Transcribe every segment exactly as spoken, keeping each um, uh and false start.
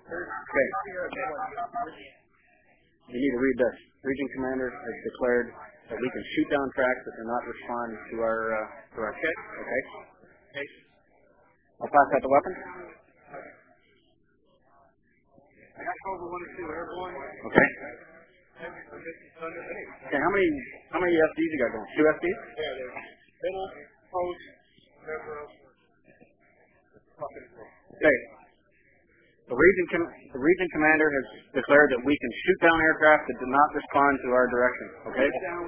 Okay. You need to read this. Region commander has declared that we can shoot down tracks that do not respond to our uh, to our kit. Okay. Okay. I'll pass that to weapons. I got Cobra one and two airborne. Okay. Okay. How many how many F Ds you got going? Two F Ds? Yeah, there's middle, post, whatever else. Okay. The region com- the region commander has declared that we can shoot down aircraft that do not respond to our direction. Okay.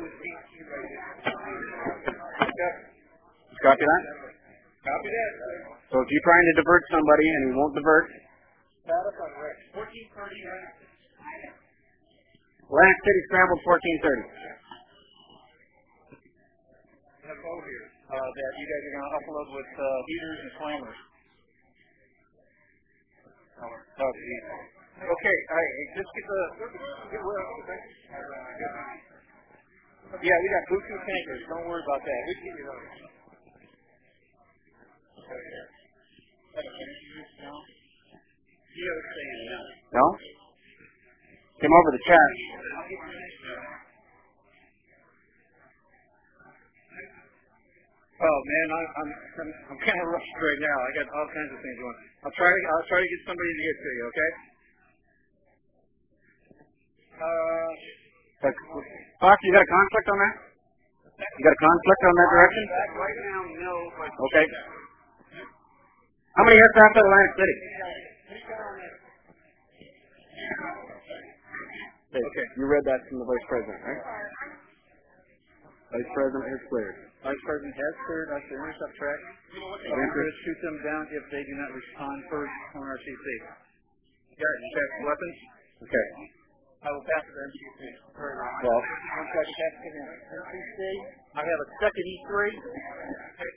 Copy that. Copy that. So if you're trying to divert somebody and he won't divert, Status on Rex. fourteen thirty. Atlantic City scrambled fourteen thirty. That's over here. Uh, that you guys are going to upload with uh, heaters and slammers. Oh, geez. Okay, all right. Just get the. Get where yeah, we got Buku tankers. Don't worry about that. We can get you those. No? Came over the chat. Oh man, I, I'm I'm, I'm kind of rushed right now. I got all kinds of things going. I'll try to I'll try to get somebody to get to you. Okay. Uh, Fox, you got a conflict on that? You got a conflict on that direction? right now, no. But Okay. How many aircraft at Atlantic City? Okay. You read that from the Vice President, right? Vice President has cleared. Vice President has cleared us to intercept track. We're going to shoot them down if they do not respond first on R C C. Got it. Check weapons. Okay. I will pass it to M C C. Well, One second, pass it to him. M C C. I have a second E three.